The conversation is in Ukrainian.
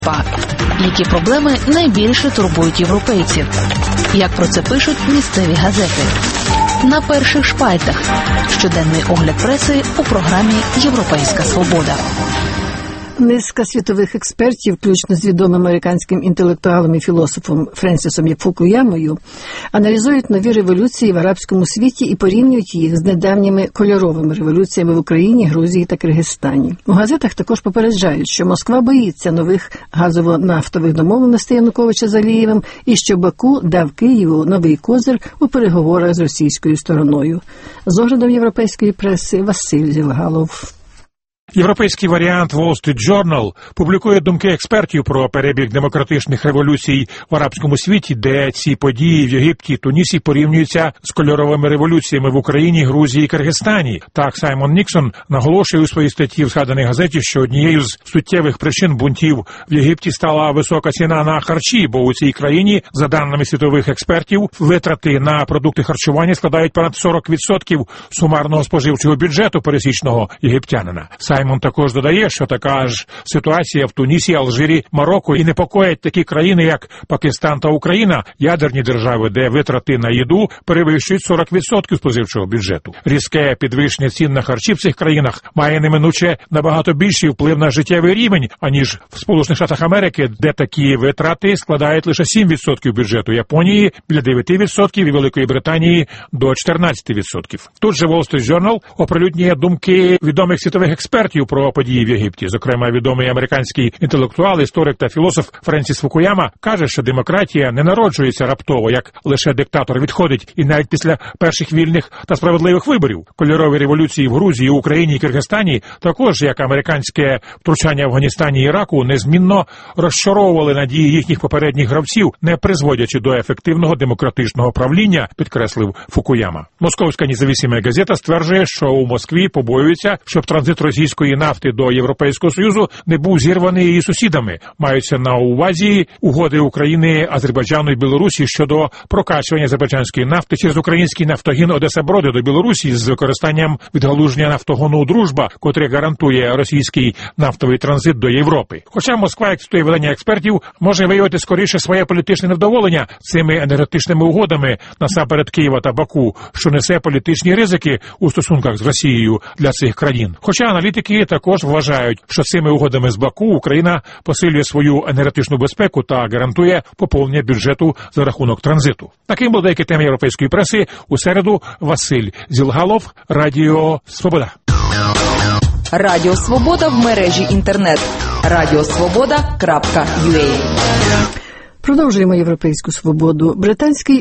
Які проблеми найбільше турбують європейців? Як про це пишуть місцеві газети? На перших шпальтах. Щоденний огляд преси у програмі «Європейська свобода». Низка світових експертів, включно з відомим американським інтелектуалом і філософом Френсісом Фукуямою, аналізують нові революції в арабському світі і порівнюють їх з недавніми кольоровими революціями в Україні, Грузії та Киргизстані. У газетах також попереджають, що Москва боїться нових газово-нафтових домовленостей Януковича з Алієвим і що Баку дав Києву новий козир у переговорах з російською стороною. З оглядом європейської преси Василь Зілгалов. Європейський варіант Wall Street Journal публікує думки експертів про перебіг демократичних революцій в арабському світі, де ці події в Єгипті, Тунісі порівнюються з кольоровими революціями в Україні, Грузії і Киргизстані. Так, Саймон Ніксон наголошує у своїй статті в згаданій газеті, що однією з суттєвих причин бунтів в Єгипті стала висока ціна на харчі, бо у цій країні, за даними світових експертів, витрати на продукти харчування складають понад 40% сумарного споживчого бюджету пересічного єгиптянина. Саймон також додає, що така ж ситуація в Тунісі, Алжирі, Марокко і непокоять такі країни, як Пакистан та Україна, ядерні держави, де витрати на їду перевищують 40% споживчого бюджету. Різке підвищення цін на харчі в цих країнах має неминуче набагато більший вплив на життєвий рівень, аніж в Сполучених Штатах Америки, де такі витрати складають лише 7% бюджету, Японії – біля 9% і Великої Британії – до 14%. Тут же Wall Street Journal оприлюднює думки відомих світових експертів про події в Єгипті. Зокрема, відомий американський інтелектуал, історик та філософ Френсіс Фукуяма каже, що демократія не народжується раптово, як лише диктатор відходить, і навіть після перших вільних та справедливих виборів. Кольорові революції в Грузії, Україні і Киргизстані, також як американське втручання в Афганістані і Іраку, незмінно розчаровували надії їхніх попередніх гравців, не призводячи до ефективного демократичного правління, підкреслив Фукуяма. Московська независима газета стверджує, що у Москві побоюються, щоб транзит російської нафти до Європейського Союзу не був зірваний її сусідами. Маються на увазі угоди України, Азербайджану і Білорусі щодо прокачування азербайджанської нафти через український нафтогін Одеса-Броди до Білорусі з використанням відгалуження нафтогону «Дружба», котрий гарантує російський нафтовий транзит до Європи. Хоча Москва, як цитує видання експертів, може виявити скоріше своє політичне невдоволення цими енергетичними угодами насамперед Києва та Баку, що несе політичні ризики у стосунках з Росією для цих країн. Хоча аналітики також вважають, що цими угодами з Баку Україна посилює свою енергетичну безпеку та гарантує поповнення бюджету за рахунок транзиту. Таким були деякі теми європейської преси. У середу Василь Зілгалов, Радіо Свобода. Радіо Свобода в мережі інтернет. Radiosvoboda.ua. Продовжуємо європейську свободу. Британський